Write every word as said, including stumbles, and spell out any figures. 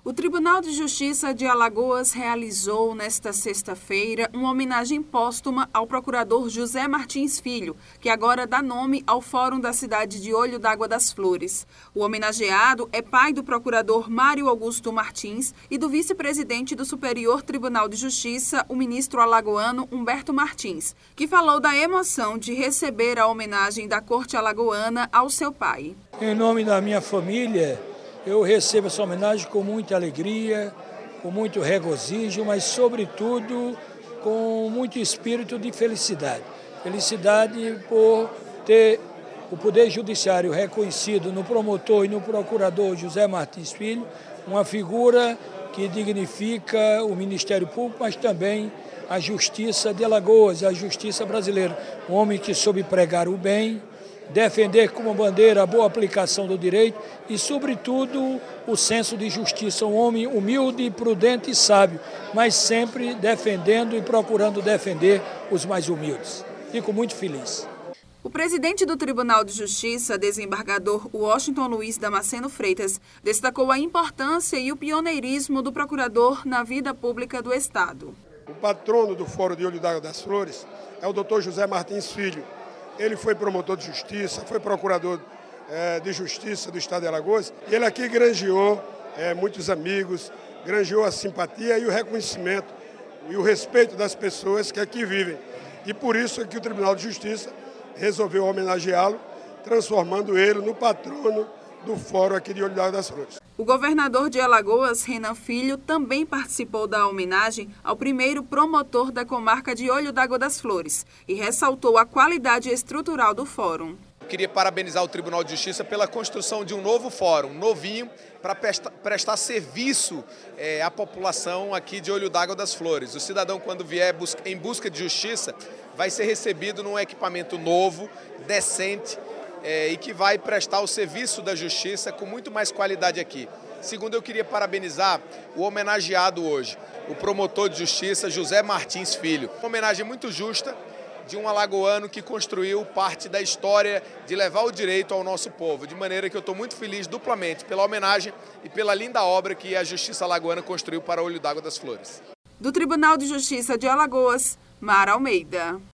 O Tribunal de Justiça de Alagoas realizou nesta sexta-feira uma homenagem póstuma ao procurador José Martins Filho, que agora dá nome ao Fórum da cidade de Olho d'Água das Flores. O homenageado é pai do procurador Mário Augusto Martins e do vice-presidente do Superior Tribunal de Justiça, o ministro alagoano Humberto Martins, que falou da emoção de receber a homenagem da Corte Alagoana ao seu pai. Em nome da minha família, eu recebo essa homenagem com muita alegria, com muito regozijo, mas, sobretudo, com muito espírito de felicidade. Felicidade por ter o Poder Judiciário reconhecido no promotor e no procurador José Martins Filho, uma figura que dignifica o Ministério Público, mas também a Justiça de Alagoas, a Justiça brasileira. Um homem que soube pregar o bem, defender como bandeira a boa aplicação do direito e, sobretudo, o senso de justiça. Um homem humilde, prudente e sábio, mas sempre defendendo e procurando defender os mais humildes. Fico muito feliz. O presidente do Tribunal de Justiça, desembargador Washington Luiz Damasceno Freitas, destacou a importância e o pioneirismo do procurador na vida pública do Estado. O patrono do Fórum de Olho d'Água das Flores é o doutor José Martins Filho. Ele foi promotor de justiça, foi procurador é, de justiça do estado de Alagoas. E ele aqui granjeou é, muitos amigos, granjeou a simpatia e o reconhecimento e o respeito das pessoas que aqui vivem. E por isso é que o Tribunal de Justiça resolveu homenageá-lo, transformando ele no patrono do Fórum aqui de Olho d'Água das Flores. O governador de Alagoas, Renan Filho, também participou da homenagem ao primeiro promotor da comarca de Olho d'Água das Flores e ressaltou a qualidade estrutural do fórum. Queria parabenizar o Tribunal de Justiça pela construção de um novo fórum, novinho, para prestar, prestar serviço é, à população aqui de Olho d'Água das Flores. O cidadão, quando vier busca, em busca de justiça, vai ser recebido num equipamento novo, decente, É, e que vai prestar o serviço da justiça com muito mais qualidade aqui. Segundo, eu queria parabenizar o homenageado hoje, o promotor de justiça José Martins Filho. Uma homenagem muito justa de um alagoano que construiu parte da história de levar o direito ao nosso povo, de maneira que eu estou muito feliz duplamente pela homenagem e pela linda obra que a Justiça Alagoana construiu para Olho d'Água das Flores. Do Tribunal de Justiça de Alagoas, Mara Almeida.